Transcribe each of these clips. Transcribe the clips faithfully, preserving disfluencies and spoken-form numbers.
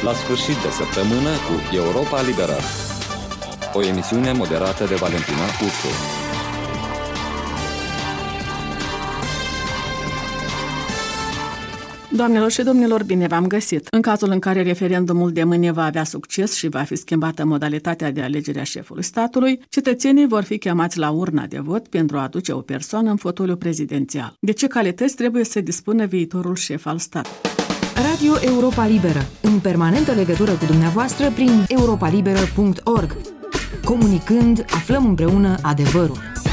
La sfârșit de săptămână cu Europa Liberă, o emisiune moderată de Valentina Ursu. Doamnelor și domnilor, bine v-am găsit! În cazul în care referendumul de mâine va avea succes și va fi schimbată modalitatea de alegere a șefului statului, cetățenii vor fi chemați la urna de vot pentru a aduce o persoană în fotoliu prezidențial. De ce calități trebuie să dispună viitorul șef al statului? Radio Europa Liberă, în permanentă legătură cu dumneavoastră prin europa liberă punct org. Comunicând, aflăm împreună adevărul.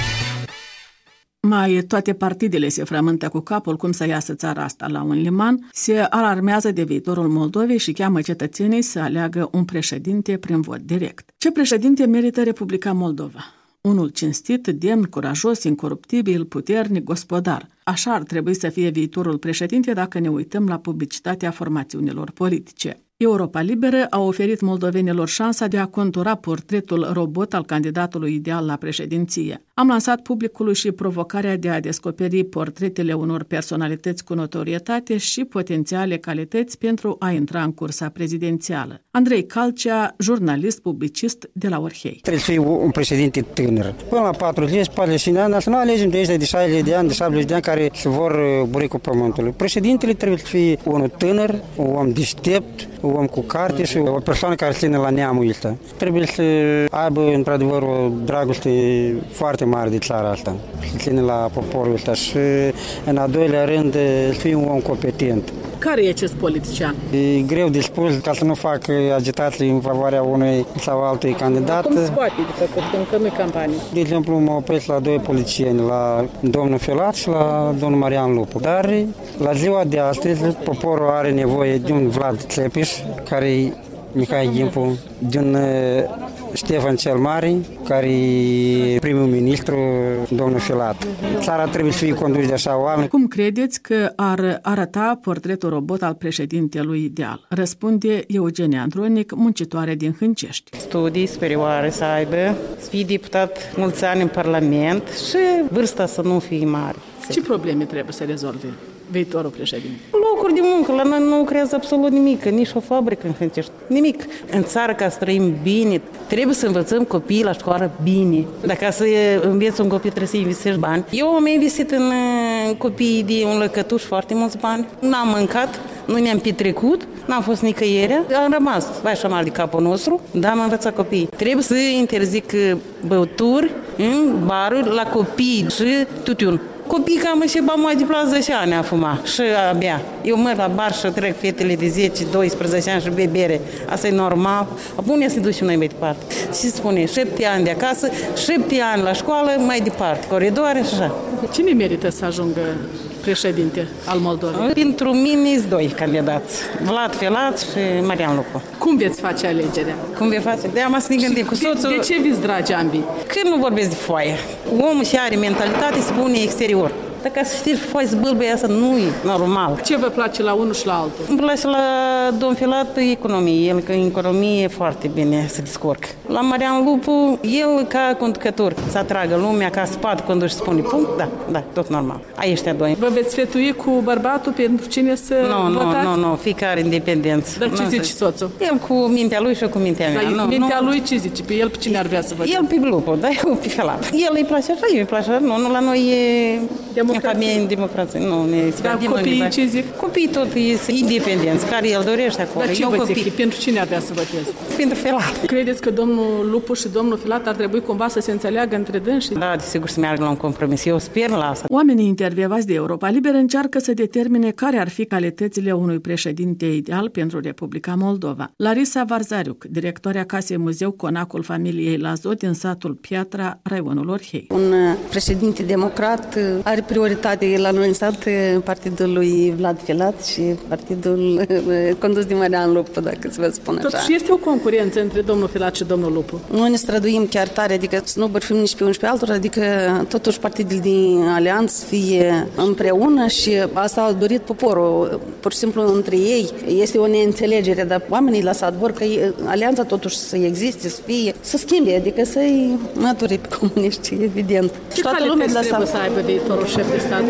Mai toate partidele se frământă cu capul cum să iasă țara asta la un liman, se alarmează de viitorul Moldovei și cheamă cetățenii să aleagă un președinte prin vot direct. Ce președinte merită Republica Moldova? Unul cinstit, demn, curajos, incoruptibil, puternic, gospodar. Așa ar trebui să fie viitorul președinte dacă ne uităm la publicitatea formațiunilor politice. Europa Liberă a oferit moldovenilor șansa de a contura portretul robot al candidatului ideal la președinție. Am lansat publicului și provocarea de a descoperi portretele unor personalități cu notorietate și potențiale calități pentru a intra în cursa prezidențială. Andrei Calcea, jurnalist, publicist de la Orhei. Trebuie să fie un președinte tânăr. Până la patruzeci, patruzeci și cinci de ani, să nu alegem de ăștia de șaizeci de ani, de șaptezeci de ani care se vor buri cu pământul. Președintele trebuie să fie unul tânăr, un om deștept, un om cu carte și o persoană care ține la neamul ăsta. Trebuie să aibă, într-adevăr, o dragoste foarte mare de țara asta, să ține la poporul ăsta și, în a doilea rând, să fie un om competent. Care e acest politician? E greu de spus ca să nu fac agitații în favoarea unui sau altui candidat. Cum se poate de făcut, că nu-i campanie? De exemplu, mă opresc la doi politicieni, la domnul Filat și la domnul Marian Lupu. Dar la ziua de astăzi, poporul are nevoie de un Vlad Țepeș, care e Mihai Gimpu, de un Ștefan cel Mare, care e primul ministru, domnul Filat. Țara trebuie să fie condusă de așa oameni. Cum credeți că ar arăta portretul robot al președintelui ideal? Răspunde Eugenia Andronic, muncitoare din Hâncești. Studii superioare să aibă, să fie deputat mulți ani în Parlament și vârsta să nu fie mare. Ce probleme trebuie să rezolve viitorul președinte? Locuri de muncă, la noi nu creează absolut nimic, nici o fabrică în Hâncești, nimic. În țară, ca să trăim bine, trebuie să învățăm copiii la școală bine. Dacă să înveți un copil, trebuie să investești bani. Eu am investit în copiii de un lăcătuș foarte mulți bani. N-am mâncat, nu ne-am petrecut, n-am fost nicăieri, am rămas, vai așa mal de capul nostru, dar am învățat copiii. Trebuie să interzic băuturi în baruri la copii și tutun. Copiii cam și ba mai de zece ani a fumat și abia. Eu merg la bar și trec fetele de zece doisprezece ani și bebere. Asta e normal. Apoi să ducem noi mai departe. Și spune, șapte ani de acasă, șapte ani la școală, mai departe, coridoare și așa. Cine merită să ajungă președinte al Moldovei? Pentru mine sunt doi candidați, Vlad Filat și Marian Lupu. Cum veți face alegerea? Cum veți face? De am să ne gândim cu soțul. De ce vi-s dragi ambii? Când nu vorbesc de foaie. Omul și are mentalitate să pune exterior. Dacă să știți, foaie să bâlbăie asta nu e normal. Ce vă place la unul și la altul? Îmi place la domn Filat economie. El că în economie foarte bine se descurcă. La Marian Lupu, el ca conducător să atragă lumea ca spate când își spune punct, da, da, tot normal. Ai ăștia doi. Vă veți sfătui cu bărbatul pentru cine să no, votați? Nu, nu, nu, fiecare independență. Dar ce nu, zice soțul? El cu mintea lui și eu cu mintea mea. Dar nu, mintea nu. lui ce zice? Pe el pe cine ar vrea să voteze? El pe Lupu, dar eu pe Filat. El îi place așa, eu îi place așa. Nu, nu, la noi e familie în democrație. Nu, ne Dar copiii ce zic? Copiii tot e independenți, care el dorește acolo. Dar ce eu vă copii. zic? Pentru cine ar vrea să voteze? Pentru Filat. Credeți că domnul Lupu și domnul Filat ar trebui cumva să se înțeleagă între dânsi? Da, desigur să meargă la un compromis. Eu sper la asta. Oamenii intervievați de Europa Liberă încearcă să determine care ar fi calitățile unui președinte ideal pentru Republica Moldova. Larisa Varzariuc, directoarea Casei Muzeu Conacul familiei Lazo din satul Piatra, raionul Orhei. Un președinte democrat are prioritate la noi în stat partidul lui Vlad Filat și partidul condus de Marian Lupu, dacă să vă spun așa. Totuși este o concurență între domnul Filat și domnul Lupu. Noi ne străduim chiar tare, adică să nu bărfim nici pe unul și pe altul, adică totuși partidele din alianță să fie împreună și asta a dorit poporul. Pur și simplu între ei este o neînțelegere, dar oamenii la sat vor că alianța totuși să existe, să fie, să schimbe, adică să-i măture pe comuniști, evident. Ce calități trebuie să aibă viitorul șef șef de stat?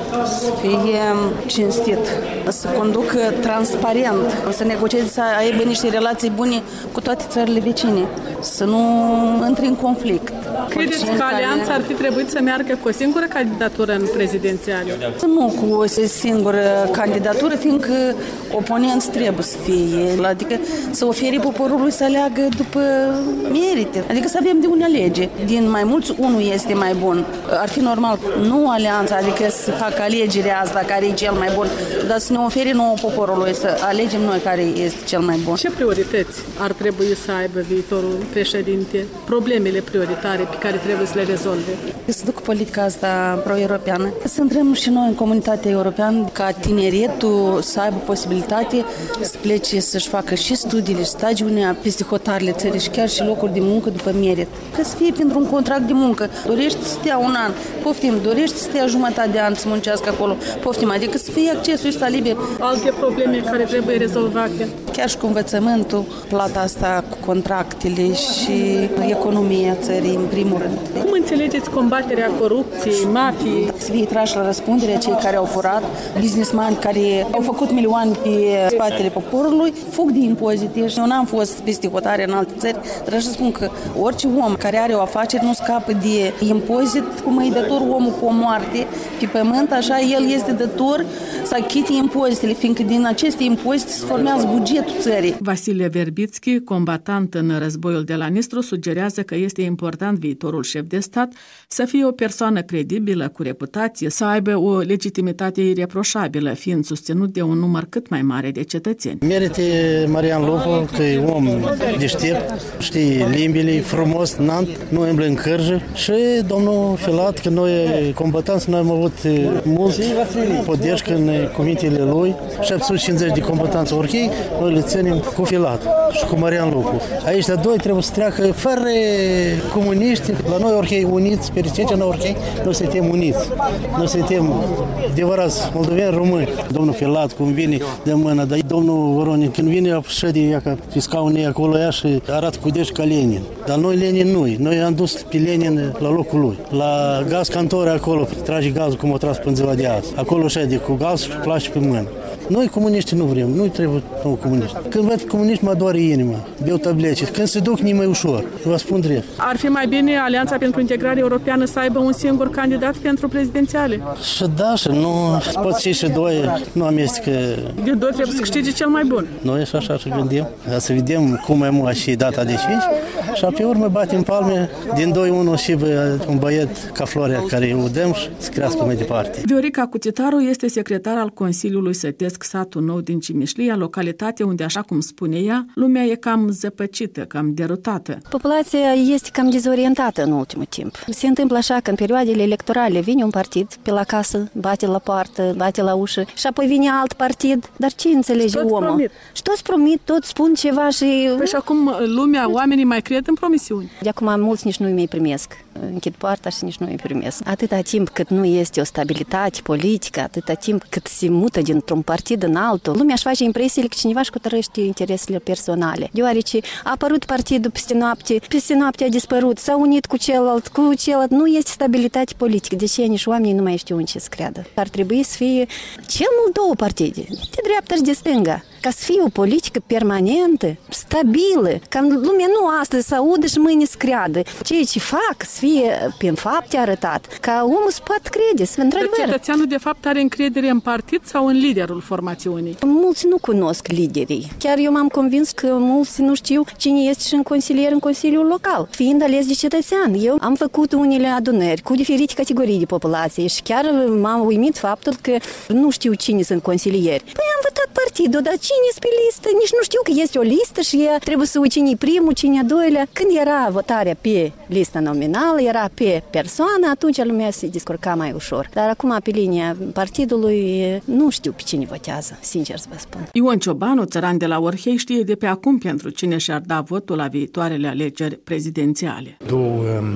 Să fie cinstit, să conducă transparent, să negocieze, să aibă niște relații bune cu toate țările vecine, să nu intre în conflict. Credeți că Alianța ar fi trebuit să meargă cu o singură candidatură în prezidențiale? Nu cu o singură candidatură, fiindcă oponenți trebuie să fie, adică să ofere poporului să aleagă după merite, adică să avem de unde alege. Din mai mulți, unul este mai bun. Ar fi normal, nu Alianța, adică să facă alegerea asta care e cel mai bun, dar să ne ofere nouă poporului, să alegem noi care este cel mai bun. Ce priorități ar trebui să aibă viitorul președinte? Problemele prioritare pe care trebuie să le rezolve? Să ducă politica asta pro-europeană. Să intrăm și noi în comunitatea europeană ca tineretul să aibă posibilitate să plece să-și facă și studiile, și stagiunea peste hotarele țării și chiar și locuri de muncă după merit. Că să fie pentru un contract de muncă. Dorești să stea un an, poftim, dorești să stea jumătate de an să muncească acolo, poftim, adică să fie accesul ăsta liber. Alte probleme care trebuie rezolvate? Chiar și cu învățământul, plata asta cu contractele și economia țării, în primul rând. Cum înțelegeți combaterea corupției, mafiei? Să fie trași la răspundere cei care au furat, businessmani care au făcut milioane pe spatele poporului, fug de impozite. Eu n-am fost peste hotare în alte țări, dar aș spun că orice om care are o afacere nu scapă de impozit, cum e dator omul cu o moarte pe pământ, așa el este dator să achite impozitele, fiindcă din aceste impozite se formează bugetul țării. Vasile Verbitski, combatant în războiul de la Nistru, sugerează că este important viitorul șef de stat să fie o persoană credibilă, cu reputație, să aibă o legitimitate ireproșabilă, fiind susținut de un număr cât mai mare de cetățeni. Merite Marian Lupu, că e om deștept, știe limbile, frumos, nant, nu umblă în cârjă, și domnul Filat, că noi combatanți, noi am avut mulți podiești în cuvintele lui, șapte sute cincizeci de combatanți orchei, noi le ținem cu Filat și cu Marian Lupu. Aici de doi trebuie să treacă fără comuniști, la noi orchei uniți, pericecea noi orchei, noi suntem uniți, noi suntem adevărați moldoveni români. Domnul Filat, cum vine de mână, dar domnul Voronin, când vine, șede ea ca pe scaunii acolo ea și arată cu deși ca Lenin. Dar noi Lenin nu, noi am dus pe Lenin la locul lui. La gaz cantor acolo, trage gazul cum o tras până ziua de azi. Acolo șede cu gaz și place pe mână. Noi comuniști nu vrem, nu trebuie nou comuniști. Când văd comuniști mă doare inima, beau tablete. Când se duc, nu mai ușor. Vă spun drept. Ar fi mai bine Alianța pentru Integrare Europeană să aibă un singur candidat pentru prezidențiale? Și da, și nu pot fi și doi, nu amestecă. De doi trebuie să câștige cel mai bun. Noi și așa și gândim. Să vedem cum mai mult și data de cinci și pe urmă batem palme din doi unu și un băiet ca Florea care o dăm și să crească mai departe. Viorica Cuțitaru este secretar al Consiliului Sătesc satul nou din Cimișlia, localitate unde, așa cum spune ea, lumea e cam zăpăcită, cam derutată. Populația este cam dezorientată în ultimul timp. Se întâmplă așa că în perioadele electorale vine un partid pe la casă, bate la poartă, bate la ușă și apoi vine alt partid, dar ce înțelege toți omul? Promit. Și toți promit, toți spun ceva și... Păi și acum lumea, oamenii mai cred în promisiuni. De acum mulți nici nu-i mai primesc. Închid poarta și nici nu îi primesc. Atâta timp cât nu este o stabilitate politică, atâta timp cât se mută dintr-un partid în altul, lumea își face impresiile că cineva își cotărăște interesele personale. Deoarece a apărut partidul peste noapte, peste noapte a dispărut, s-a unit cu celălalt, cu celălalt, nu este stabilitate politică. De ce nici oamenii nu mai știu în ce să creadă. Ar trebui să fie cel mult două partide, de dreapta și de stânga, ca să fie o politică permanentă, stabilă, ca lumea nu astăzi să audă și mâine să creadă. Ceea ce fac să fie prin fapte arătat, ca omul să poată crede, să într-adevăr. Dar cetățeanul de fapt are încredere în partid sau în liderul formațiunii? Mulți nu cunosc liderii. Chiar eu m-am convins că mulți nu știu cine este și în consilier în Consiliul Local, fiind ales de cetățean. Eu am făcut unele adunări cu diferite categorii de populație și chiar m-am uimit faptul că nu știu cine sunt consilieri. Păi am votat partidul, dar cine este pe listă? Nici nu știu că este o listă și ea trebuie să uit cine primul, cine a doilea. Când era votarea pe lista nominală, era pe persoană, atunci lumea se descurca mai ușor. Dar acum pe linia partidului nu știu pe cine votează, sincer să vă spun. Ion Ciobanu, țăran de la Orhei, știe de pe acum pentru cine și-ar da votul la viitoarele alegeri prezidențiale. Două um,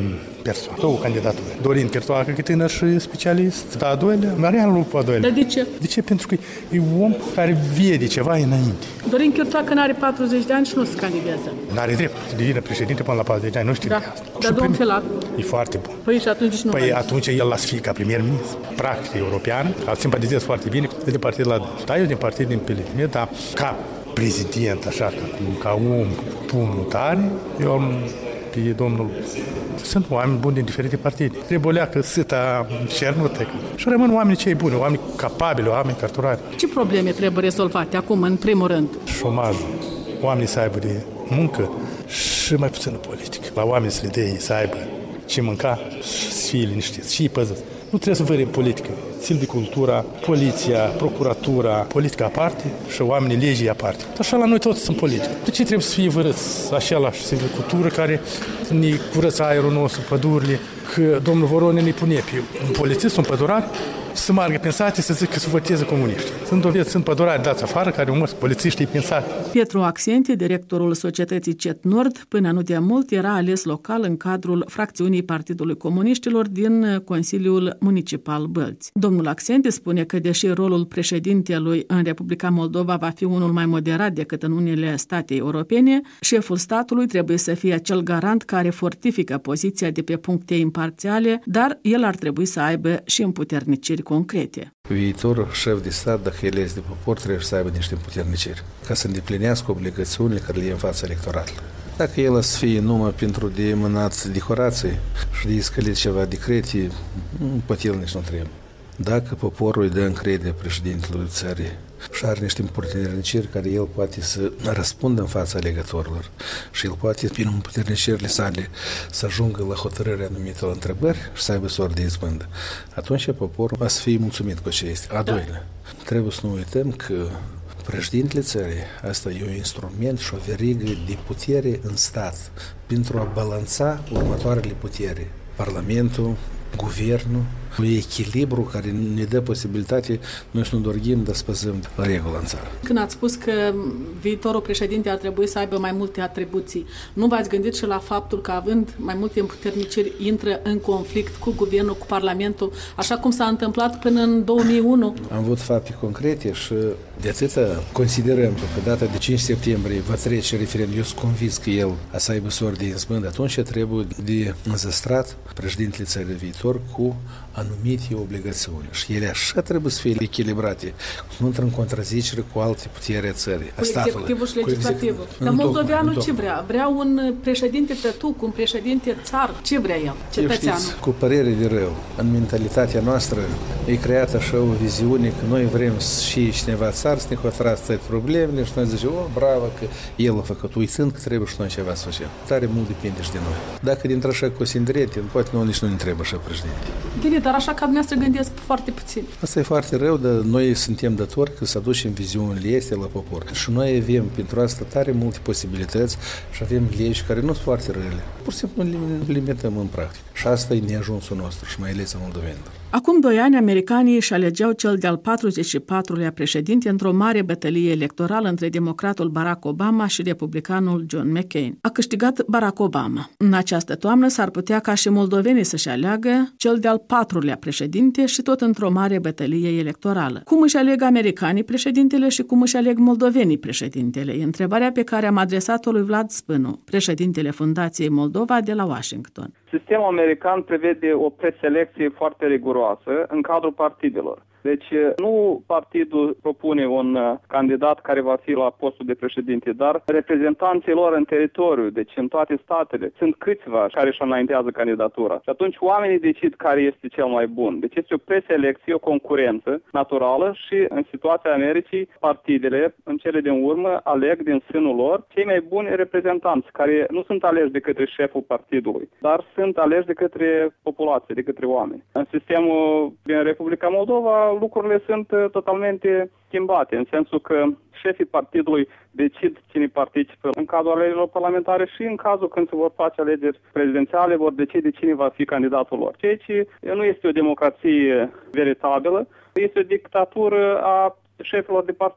persoane, două candidaturi. Dorin Chirtoacă, că tânăr și specialist, dar a doilea, Marian Lupu a doilea. Dar de ce? De ce? Pentru că e un om care vede ceva înainte. Dorin Chirtoacă n-are patruzeci de ani și nu se candidează. N-are drept să devină președinte până la patruzeci de ani, nu știu da. de asta. Dar domnul Filat? E foarte bun. Păi și atunci nu Păi atunci el l-a să fie ca premier-ministru. Practic european, îl simpatizez foarte bine. Eu din partid la... Da, eu din partid din P L D, dar ca prezident, așa, ca, ca om pumnul tare, eu am pe domnul... Sunt oameni buni din diferite partide. Trebuie o leacă sâta șernută. Și rămân oameni cei buni, oameni capabili, oameni carturari. Ce probleme trebuie rezolvate acum, în primul rând? Șomajul. Oamenii să aibă de muncă și mai puțină politică. La oameni să le dea să aibă ce mânca și să fie liniștiți și păzăți. Nu trebuie să vărim politică. Silvicultura, poliția, procuratura, politica aparte și oamenii legii aparte. Așa la noi toți sunt politici. De ce trebuie să fie vărâți același silvicultură care ne curăță aerul nostru, pădurile, că domnul Voronin ne pune pe un polițist, un pădurar, să meargă pensate să zic că să voteze comuniști. Sunt dovezi, sunt pădurari dați afară care umăr polițiștii pensate. Pietru Axenti, directorul societății CET Nord, până nu de mult era ales local în cadrul fracțiunii Partidului Comuniștilor din Consiliul Municipal Bălți. Domnul Axenti spune că deși rolul președintelui în Republica Moldova va fi unul mai moderat decât în unele state europene, șeful statului trebuie să fie acel garant care fortifică poziția de pe puncte imparțiale, dar el ar trebui să aibă și împuterniciri concrete. Viitorul șef de stat, dacă el este de popor, trebuie să aibă niște împuterniciri ca să îndeplinească obligațiunile care le e în fața electorală. Dacă el să fie numai pentru de mânați decorații și de iscălit ceva decrete, poate el nici nu trebuie. Dacă poporul îi dă încredere președintelui țării și are niște împuterniciri care el poate să răspundă în fața alegătorilor și el poate, prin împuternicirile sale, să ajungă la hotărârea anumitor întrebări și să aibă sort de izbândă, atunci poporul va să fie mulțumit cu ce este. A doilea, trebuie să nu uităm că președintele țării, asta e un instrument și o verigă de putere în stat pentru a balanța următoarele putere. Parlamentul, guvernul, un echilibru care ne dă posibilitate noi să nu dorghim, dar să păzăm regula în țară. Când ați spus că viitorul președinte ar trebui să aibă mai multe atribuții, nu v-ați gândit și la faptul că având mai multe împuterniciri intră în conflict cu guvernul, cu parlamentul, așa cum s-a întâmplat până în două mii unu? Am avut fapte concrete și de atâta considerăm că data de cinci septembrie va trece referendum. Eu sunt convins că el a să aibă sort de izbândă, atunci trebuie de înzăstrat președintele țării de viitor cu anumite obligațiuni. Și ele așa trebuie să fie echilibrate, să nu intră în contrazicere cu alte putere a țării, a statului. Cu executivul și legislativul. Dar moldoveanul ce vrea? Vrea un președinte tătuc, un președinte țar. Ce vrea el, cetățeanul? Știți, cu părere de rău, în mentalitatea noastră e creată așa o viziune că noi vrem și cineva țar să ne hotărască toate problemele și noi zicem, o, bravo, că el a făcut, uitând că trebuie și noi ceva să facem. Tare mult depinde și de noi. Dacă dintr așa cu sindrete, poate noi nici nu ne trebuie așa președinte. Bine, dar așa ca dumneavoastră gândesc foarte puțin. Asta e foarte rău, dar noi suntem datori că să aducem viziunile este la popor. Și noi avem pentru asta tare multe posibilități și avem legi care nu sunt foarte rele. Pur și simplu le limităm în practică. Și asta e neajunsul nostru și mai ales în moldovenilor. Acum doi ani, americanii își alegeau cel de-al patruzeci și patrulea președinte într-o mare bătălie electorală între democratul Barack Obama și republicanul John McCain. A câștigat Barack Obama. În această toamnă s-ar putea ca și moldovenii să-și aleagă cel de-al patrulea președinte și tot într-o mare bătălie electorală. Cum își aleg americanii președintele și cum își aleg moldovenii președintele? E întrebarea pe care am adresat-o lui Vlad Spânu, președintele Fundației Moldova de la Washington. Sistemul american prevede o preselecție foarte riguroasă în cadrul partidelor. Deci nu partidul propune un candidat care va fi la postul de președinte, dar reprezentanții lor în teritoriu, deci în toate statele, sunt câțiva care își înaintează candidatura. Și atunci oamenii decid care este cel mai bun. Deci este o preselecție, o concurență naturală și în situația Americii, partidele, în cele din urmă, aleg din sânul lor cei mai buni reprezentanți, care nu sunt aleși de către șeful partidului, dar sunt aleși de către populație, de către oameni. În sistemul din Republica Moldova, lucrurile sunt totalmente schimbate, în sensul că șefii partidului decid cine participă în cadrul alegerilor parlamentare și în cazul când se vor face alegeri prezidențiale vor decide cine va fi candidatul lor. Ceea ce nu este o democrație veritabilă, este o dictatură a șefilor de partid.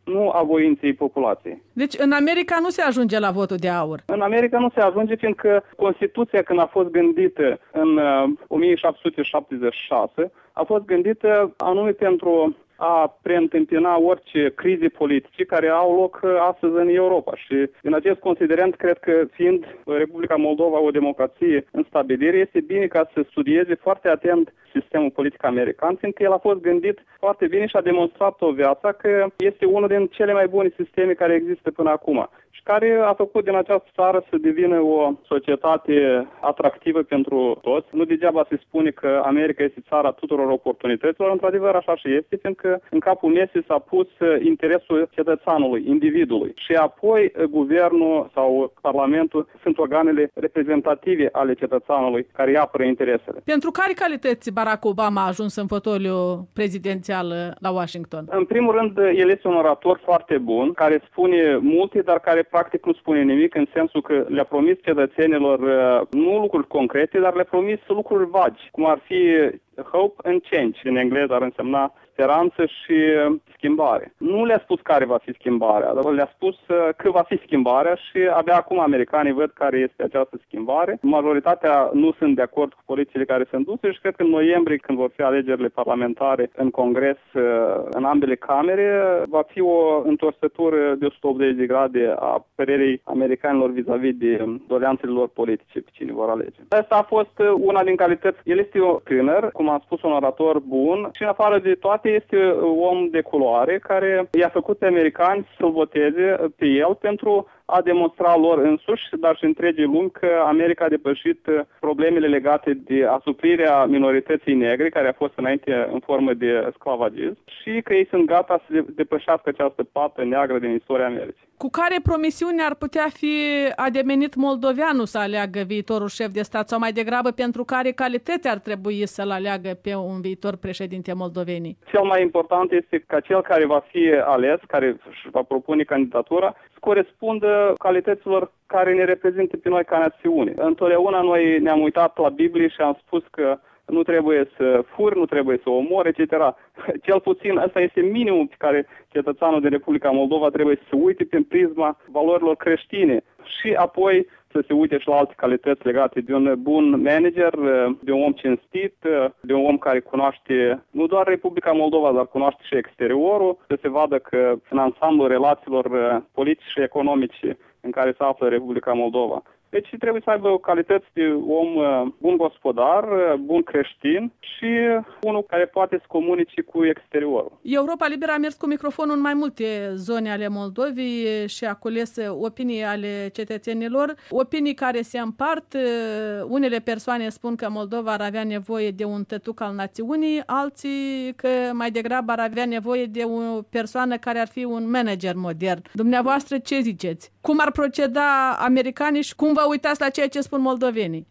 nu a voinței populației. Deci în America nu se ajunge la votul de aur. În America nu se ajunge, fiindcă Constituția, când a fost gândită în o mie șapte sute șaptezeci și șase, a fost gândită anume pentru a preîntâmpina orice crize politice care au loc astăzi în Europa. Și din acest considerent, cred că fiind Republica Moldova o democrație în stabilire, este bine ca să studieze foarte atent sistemul politic american, fiindcă el a fost gândit foarte bine și a demonstrat-o viața că este unul din cele mai bune sisteme care există până acum și care a făcut din această țară să devină o societate atractivă pentru toți. Nu degeaba se spune că America este țara tuturor oportunităților, într-adevăr așa și este, fiindcă în capul mesei s-a pus interesul cetățeanului, individului. Și apoi guvernul sau parlamentul sunt organele reprezentative ale cetățeanului care îi apără interesele. Pentru care calități Barack Obama a ajuns în fotoliu prezidențial la Washington? În primul rând, el este un orator foarte bun, care spune multe, dar care practic nu spune nimic, în sensul că le-a promis cetățenilor nu lucruri concrete, dar le-a promis lucruri vagi, cum ar fi hope and change, în engleză ar însemna speranță și schimbare. Nu le-a spus care va fi schimbarea, dar le-a spus că va fi schimbarea și abia acum americanii văd care este această schimbare. Majoritatea nu sunt de acord cu politicile care sunt duse și cred că în noiembrie, când vor fi alegerile parlamentare în Congres, în ambele camere, va fi o întorsătură de o sută optzeci de grade a părerii americanilor vis-a-vis de doleanțele lor politice pe cine vor alege. Asta a fost una din calități. El este un tânăr, cum am spus, un orator bun și în afară de toate este un om de culoare care i-a făcut pe americani să-l voteze pe el pentru a demonstra lor însuși, dar și întregii lumi, că America a depășit problemele legate de asuprirea minorității negre, care a fost înainte în formă de sclavagism, și că ei sunt gata să depășească această pată neagră din istoria Americii. Cu care promisiuni ar putea fi ademenit moldoveanul să aleagă viitorul șef de stat, sau mai degrabă pentru care calități ar trebui să-l aleagă pe un viitor președinte moldovenii? Cel mai important este ca cel care va fi ales, care își va propune candidatura, să corespundă calităților care ne reprezintă pe noi ca națiune. Întotdeauna noi ne-am uitat la Biblie și am spus că nu trebuie să furi, nu trebuie să omori, et cetera. Cel puțin ăsta este minimul pe care cetățeanul din Republica Moldova trebuie să se uite prin prisma valorilor creștine și apoi să se uite și la alte calități legate de un bun manager, de un om cinstit, de un om care cunoaște nu doar Republica Moldova, dar cunoaște și exteriorul, să se vadă că în ansamblul relațiilor politice și economice în care se află Republica Moldova. Deci trebuie să aibă calități de om bun gospodar, bun creștin și unul care poate să comunice cu exteriorul. Europa Liberă a mers cu microfonul în mai multe zone ale Moldovei și a cules opinii ale cetățenilor, opinii care se împart. Unele persoane spun că Moldova ar avea nevoie de un tătuc al națiunii, alții că mai degrabă ar avea nevoie de o persoană care ar fi un manager modern. Dumneavoastră ce ziceți? Cum ar proceda americanii și cum vă uitați la ceea ce spun moldovenii?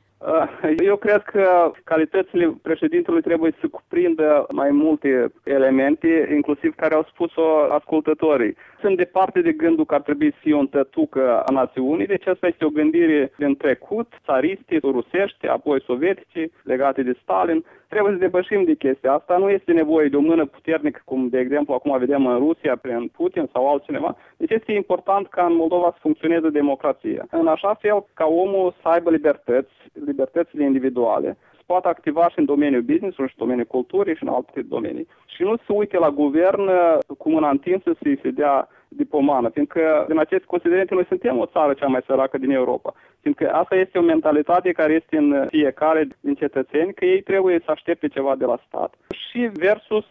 Eu cred că calitățile președintelui trebuie să cuprindă mai multe elemente, inclusiv care au spus-o ascultătorii. Sunt departe de gândul că ar trebui să fie un tătuc a națiunii, deci asta este o gândire din trecut, țariste, rusești, apoi sovietice, legate de Stalin. Trebuie să depășim de chestia asta. Nu este nevoie de o mână puternică, cum de exemplu acum vedem în Rusia, prin Putin sau altcineva. Deci este important ca în Moldova să funcționeze democrația. În așa fel ca omul să aibă libertăți, libertățile individuale, să poată activa și în domeniul business-ului, și în domeniul culturii și în alte domenii. Și nu să uite la guvern cu mâna întinsă să-i se dea diplomană, fiindcă din aceste considerente noi suntem o țară cea mai săracă din Europa. Fiindcă asta este o mentalitate care este în fiecare din cetățeni, că ei trebuie să aștepte ceva de la stat. Și versus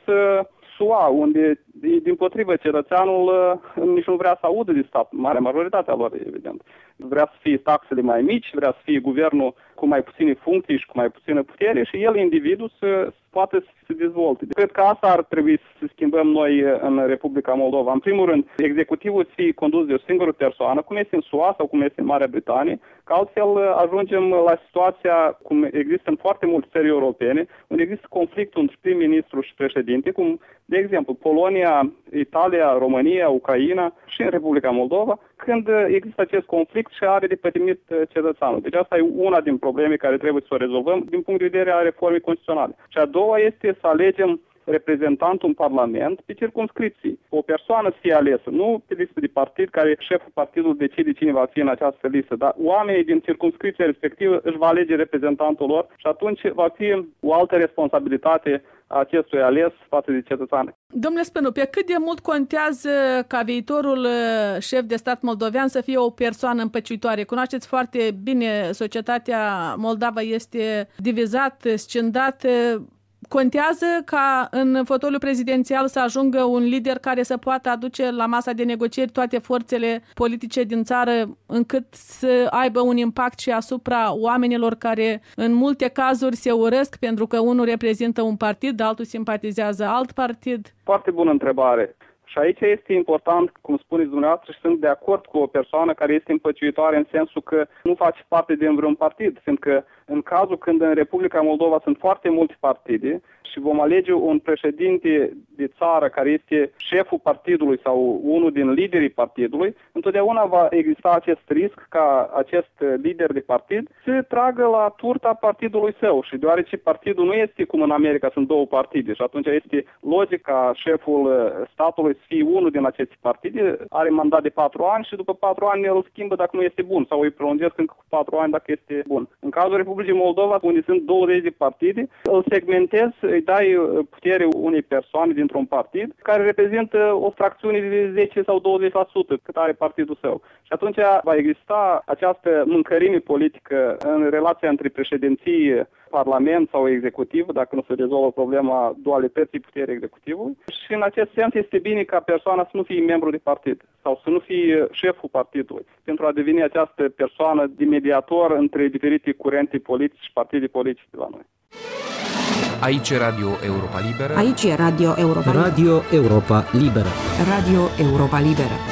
S U A, unde, din potrivă, cetățeanul nici nu vrea să audă de stat, mare majoritatea lor, evident. Vrea să fie taxele mai mici, vrea să fie guvernul cu mai puține funcții și cu mai puțină putere și el, individul, să poate să se dezvolte. Cred că asta ar trebui să schimbăm noi în Republica Moldova. În primul rând, executivul să fie condus de o singură persoană, cum este în S U A sau cum este în Marea Britanie, că altfel ajungem la situația cum există în foarte multe țări europene, unde există conflictul între prim-ministru și președinte, cum, de exemplu, Polonia, Italia, România, Ucraina și în Republica Moldova, când există acest conflict și are de pătimit cetățeanul. Deci asta e una din probleme care trebuie să o rezolvăm din punct de vedere a reformei constituționale. Și a doua este să alegem reprezentantul în Parlament pe circumscripții. O persoană să fie alesă, nu pe listă de partid, care șeful partidului decide cine va fi în această listă, dar oamenii din circumscripția respectivă își va alege reprezentantul lor și atunci va fi o altă responsabilitate a acestui ales față de cetățean. Domnule Spânu, pe cât de mult contează ca viitorul șef de stat moldovean să fie o persoană împăciuitoare? Cunoașteți foarte bine, societatea moldavă este divizată, scindată. Contează ca în fotoliul prezidențial să ajungă un lider care să poată aduce la masa de negocieri toate forțele politice din țară, încât să aibă un impact și asupra oamenilor care în multe cazuri se urăsc pentru că unul reprezintă un partid, altul simpatizează alt partid? Foarte bună întrebare. Și aici este important, cum spuneți dumneavoastră, și sunt de acord cu o persoană care este împăciuitoare în sensul că nu face parte din vreun partid, fiindcă în cazul când în Republica Moldova sunt foarte multe partide și vom alege un președinte de țară care este șeful partidului sau unul din liderii partidului, întotdeauna va exista acest risc ca acest lider de partid să tragă la turta partidului său și deoarece partidul nu este cum în America sunt două partide și atunci este logic ca șeful statului să fie unul din aceste partide, are mandat de patru ani și după patru ani el îl schimbă dacă nu este bun sau îi prelungesc încă cu patru ani dacă este bun. În cazul Republicii Moldova, unde sunt douăzeci de partide, îl segmentezi, îi dai putere unei persoane dintr-un partid care reprezintă o fracțiune de zece sau douăzeci la sută cât are partidul său. Și atunci va exista această mâncărime politică în relația între președinție, parlament sau executiv, dacă nu se rezolvă problema dualității puterii executivului. Și în acest sens este bine ca persoana să nu fie membru de partid sau să nu fie șeful partidului, pentru a deveni această persoană de mediator între diferite curente politice și partide politice de la noi. Aici Radio Europa Liberă. Aici Radio Europa Liberă. Radio Europa Liberă. Radio Europa Liberă.